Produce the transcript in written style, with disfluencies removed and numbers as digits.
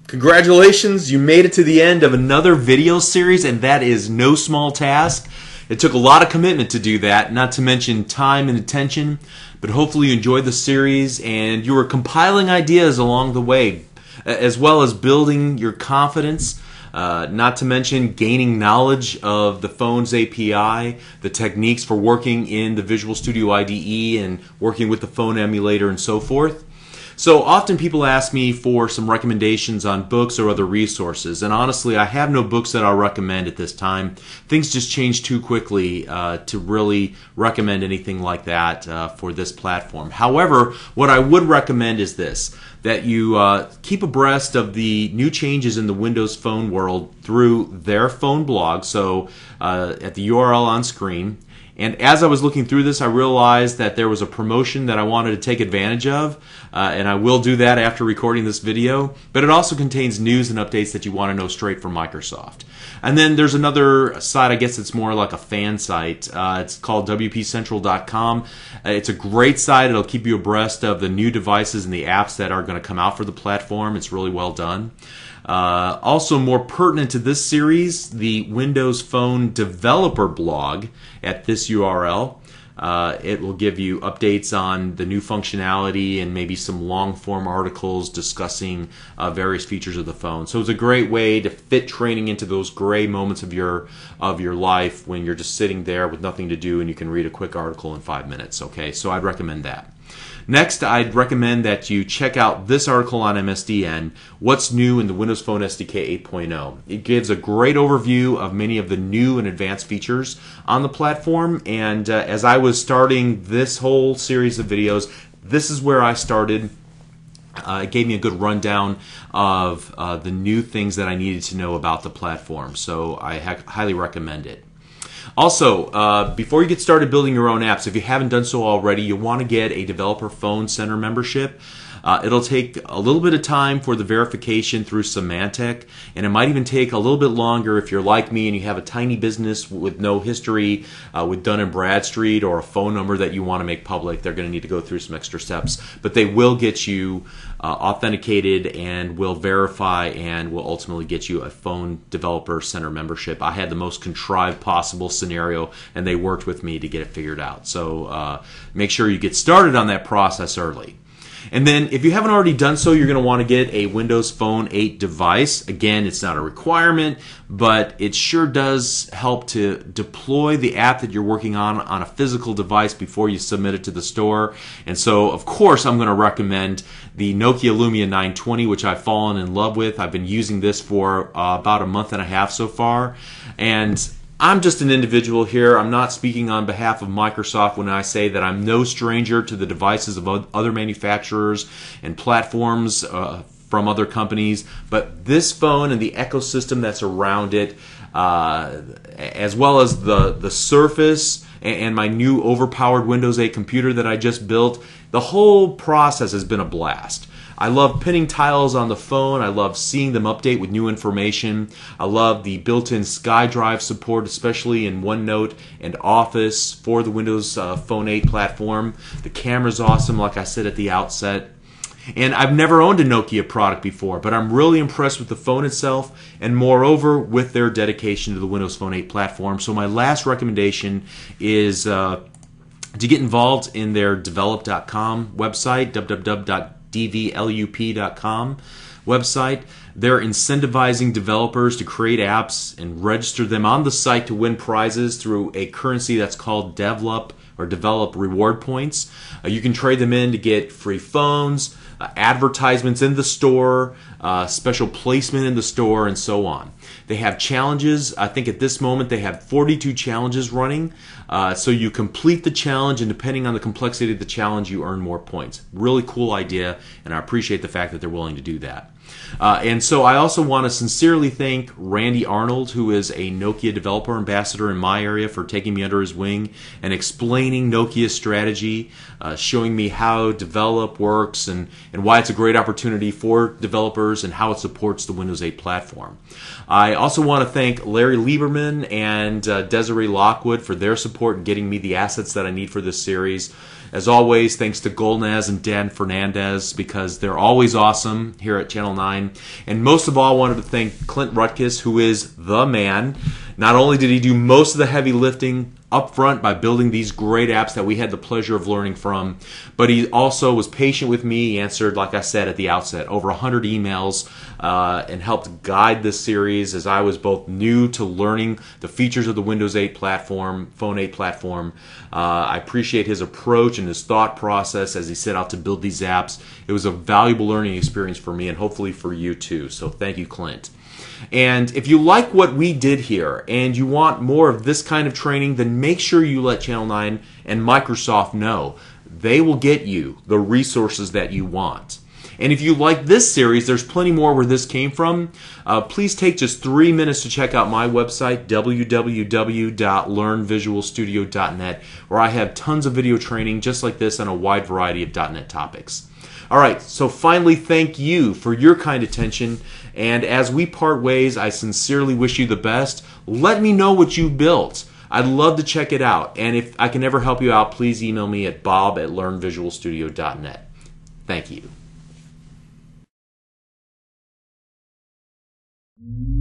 Congratulations, you made it to the end of another video series, and that is no small task. It took a lot of commitment to do that, not to mention time and attention, but hopefully you enjoyed the series and you were compiling ideas along the way, as well as building your confidence, not to mention gaining knowledge of the phone's API, the techniques for working in the Visual Studio IDE and working with the phone emulator and so forth. So often people ask me for some recommendations on books or other resources, and honestly I have no books that I'll recommend at this time. Things just change too quickly to really recommend anything like that for this platform. However, what I would recommend is this, that you keep abreast of the new changes in the Windows Phone world through their phone blog, so at the URL on screen. And as I was looking through this, I realized that there was a promotion that I wanted to take advantage of, and I will do that after recording this video. But it also contains news and updates that you want to know straight from Microsoft. And then there's another site, I guess it's more like a fan site. It's called WPCentral.com. It's a great site. It'll keep you abreast of the new devices and the apps that are going to come out for the platform. It's really well done. Also more pertinent to this series, the Windows Phone Developer blog at this URL. It will give you updates on the new functionality and maybe some long-form articles discussing various features of the phone. So it's a great way to fit training into those gray moments of your life when you're just sitting there with nothing to do and you can read a quick article in 5 minutes. Okay, so I'd recommend that. Next, I'd recommend that you check out this article on MSDN, What's New in the Windows Phone SDK 8.0. It gives a great overview of many of the new and advanced features on the platform, and as I was starting this whole series of videos, this is where I started. It gave me a good rundown of the new things that I needed to know about the platform, so I highly recommend it. Also, before you get started building your own apps, if you haven't done so already, you'll want to get a Developer Phone Center membership. It'll take a little bit of time for the verification through Symantec, and it might even take a little bit longer if you're like me and you have a tiny business with no history with Dun & Bradstreet or a phone number that you want to make public. They're going to need to go through some extra steps, but they will get you authenticated and will verify and will ultimately get you a Phone Developer Center membership. I had the most contrived possible scenario, and they worked with me to get it figured out. So make sure you get started on that process early. And then if you haven't already done so, you're going to want to get a Windows Phone 8 device. Again, it's not a requirement, but it sure does help to deploy the app that you're working on a physical device before you submit it to the store. And so, of course, I'm going to recommend the Nokia Lumia 920, which I've fallen in love with. I've been using this for about a month and a half so far. And I'm just an individual here. I'm not speaking on behalf of Microsoft when I say that I'm no stranger to the devices of other manufacturers and platforms from other companies, but this phone and the ecosystem that's around it, as well as the Surface and my new overpowered Windows 8 computer that I just built, the whole process has been a blast. I love pinning tiles on the phone. I love seeing them update with new information. I love the built-in SkyDrive support, especially in OneNote and Office for the Windows Phone 8 platform. The camera's awesome, like I said at the outset. And I've never owned a Nokia product before, but I'm really impressed with the phone itself and moreover with their dedication to the Windows Phone 8 platform. So my last recommendation is to get involved in their develop.com website, www.dvlup.com website. They're incentivizing developers to create apps and register them on the site to win prizes through a currency that's called Develop or Develop Reward Points. You can trade them in to get free phones, advertisements in the store, special placement in the store, and so on. They have challenges. I think at this moment they have 42 challenges running. So you complete the challenge, and depending on the complexity of the challenge, you earn more points. Really cool idea, and I appreciate the fact that they're willing to do that. And so I also want to sincerely thank Randy Arnold, who is a Nokia developer ambassador in my area, for taking me under his wing and explaining Nokia's strategy, showing me how Develop works and why it's a great opportunity for developers and how it supports the Windows 8 platform. I also want to thank Larry Lieberman and Desiree Lockwood for their support in getting me the assets that I need for this series. As always, thanks to Golnaz and Dan Fernandez, because they're always awesome here at Channel 9. And most of all, I wanted to thank Clint Rutkus, who is the man. Not only did he do most of the heavy lifting up front by building these great apps that we had the pleasure of learning from, but he also was patient with me. He answered, like I said at the outset, over 100 emails and helped guide this series as I was both new to learning the features of the Windows 8 platform, Phone 8 platform. I appreciate his approach and his thought process as he set out to build these apps. It was a valuable learning experience for me and hopefully for you too. So thank you, Clint. And if you like what we did here and you want more of this kind of training, then make sure you let Channel 9 and Microsoft know. They will get you the resources that you want. And if you like this series, there's plenty more where this came from. Please take just 3 minutes to check out my website, www.learnvisualstudio.net, where I have tons of video training just like this on a wide variety of .NET topics. All right, so finally, thank you for your kind attention. And as we part ways, I sincerely wish you the best. Let me know what you built. I'd love to check it out. And if I can ever help you out, please email me at bob@learnvisualstudio.net. Thank you.